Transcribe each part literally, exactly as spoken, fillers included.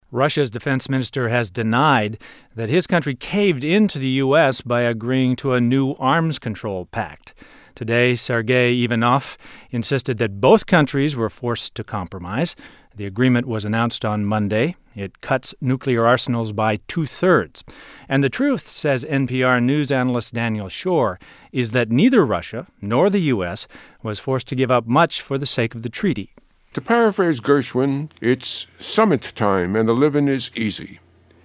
Russia's defense minister has denied that his country caved into the U S by agreeing to a new arms control pact. Today, Sergei Ivanov insisted that both countries were forced to compromise. The agreement was announced on Monday. It cuts nuclear arsenals by two-thirds. And the truth, says N P R news analyst Daniel Schorr, is that neither Russia nor the U S was forced to give up much for the sake of the treaty. To paraphrase Gershwin, it's summit time and the living is easy.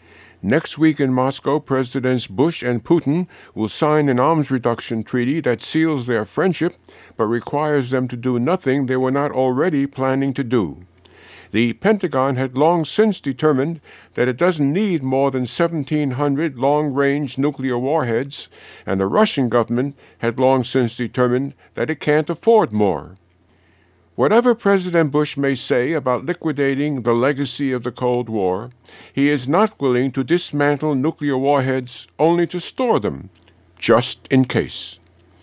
Next week in Moscow, Presidents Bush and Putin will sign an arms reduction treaty that seals their friendship but requires them to do nothing they were not already planning to do. The Pentagon had long since determined that it doesn't need more than seventeen hundred long-range nuclear warheads, and the Russian government had long since determined that it can't afford more. Whatever President Bush may say about liquidating the legacy of the Cold War, he is not willing to dismantle nuclear warheads only to store them, just in case.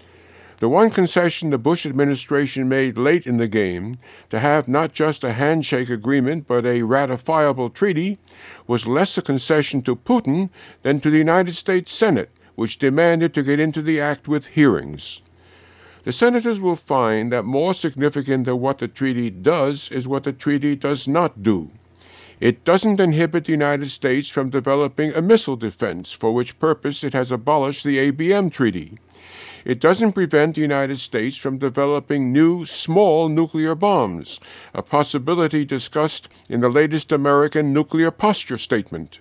The one concession the Bush administration made late in the game, to have not just a handshake agreement but a ratifiable treaty, was less a concession to Putin than to the United States Senate, which demanded to get into the act with hearings. The senators will find that more significant than what the treaty does is what the treaty does not do. It doesn't inhibit the United States from developing a missile defense, for which purpose it has abolished the A B M Treaty. It doesn't prevent the United States from developing new, small nuclear bombs, a possibility discussed in the latest American nuclear posture statement.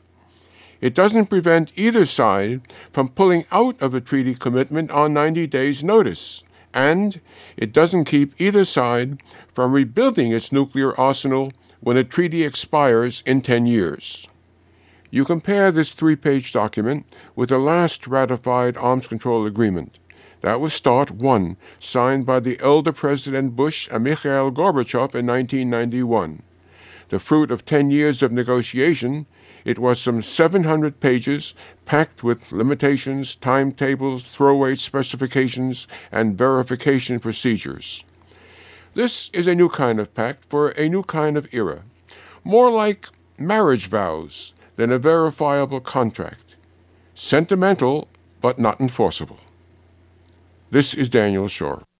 It doesn't prevent either side from pulling out of a treaty commitment on ninety days' notice. And it doesn't keep either side from rebuilding its nuclear arsenal when a treaty expires in ten years. You compare this three-page document with the last ratified arms control agreement. That was START one, signed by the elder President Bush and Mikhail Gorbachev in nineteen ninety-one. The fruit of ten years of negotiation, it was some seven hundred pages packed with limitations, timetables, throwaway specifications, and verification procedures. This is a new kind of pact for a new kind of era, more like marriage vows than a verifiable contract. Sentimental, but not enforceable. This is Daniel Schorr.